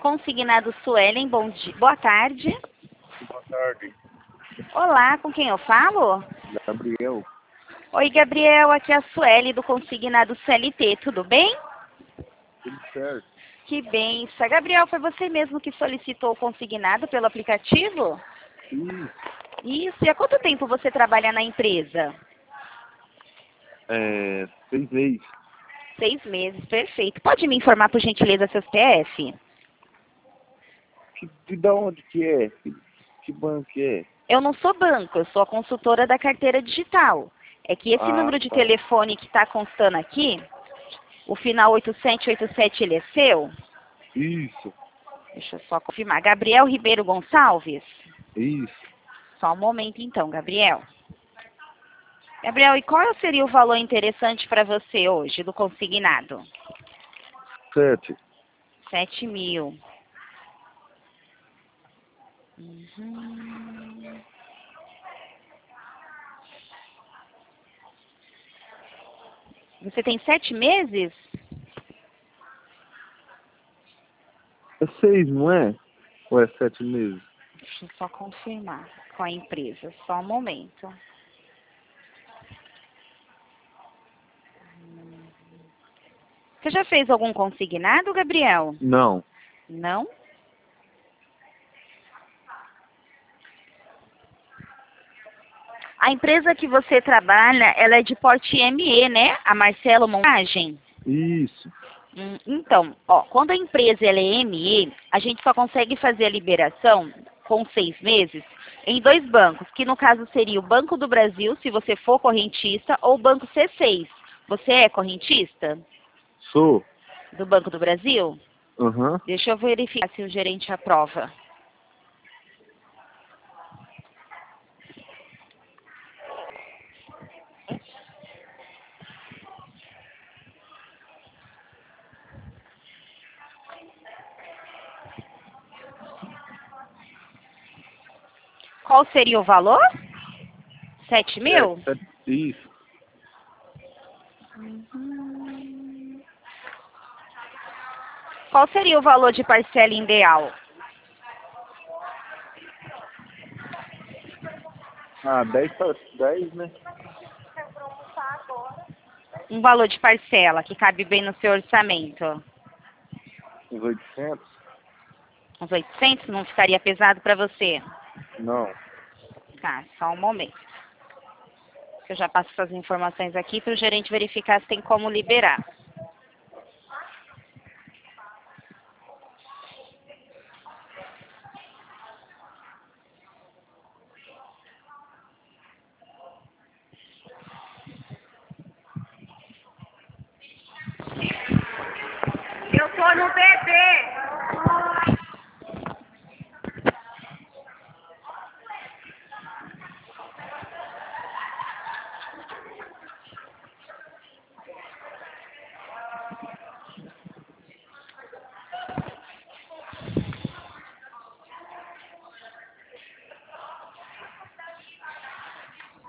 Consignado Suelen, bom dia. Boa tarde. Boa tarde, Olá, com quem eu falo? Gabriel. Oi, Gabriel, aqui é a Sueli do Consignado CLT, tudo bem? Tudo certo? Que benção. Gabriel, foi você mesmo que solicitou o consignado pelo aplicativo? Isso. Isso, e há quanto tempo você trabalha na empresa? 6 meses. 6 meses, perfeito. Pode me informar, por gentileza, seu CPF? Da onde que é? Que banco que é? Eu não sou banco, eu sou a consultora da carteira digital. É que esse Ah, número de tá. telefone que está constando aqui, o final 8787, ele é seu? Isso. Deixa eu só confirmar. Gabriel Ribeiro Gonçalves? Isso. Só um momento então, Gabriel. Gabriel, e qual seria o valor interessante para você hoje do consignado? 7. 7.000. Uhum. Você tem 7 meses? É 6, não é? Ou é 7 meses? Deixa eu só confirmar com a empresa. Só um momento. Você já fez algum consignado, Gabriel? Não. Não? A empresa que você trabalha, ela é de porte ME, né? A Marcelo Montagem? Isso. Então, ó, quando a empresa ela é ME, a gente só consegue fazer a liberação com 6 meses em 2 bancos, que no caso seria o Banco do Brasil, se você for correntista, ou o Banco C6. Você é correntista Sou. do Banco do Brasil? Aham. Deixa eu verificar se o gerente aprova. Qual seria o valor? 7.000? Isso. Qual seria o valor de parcela ideal? Ah, 10 para 10, né? Um valor de parcela que cabe bem no seu orçamento. Uns 800? Uns 800 não ficaria pesado para você? Não. Tá, só um momento. Eu já passo essas informações aqui para o gerente verificar se tem como liberar. Eu tô no bebê.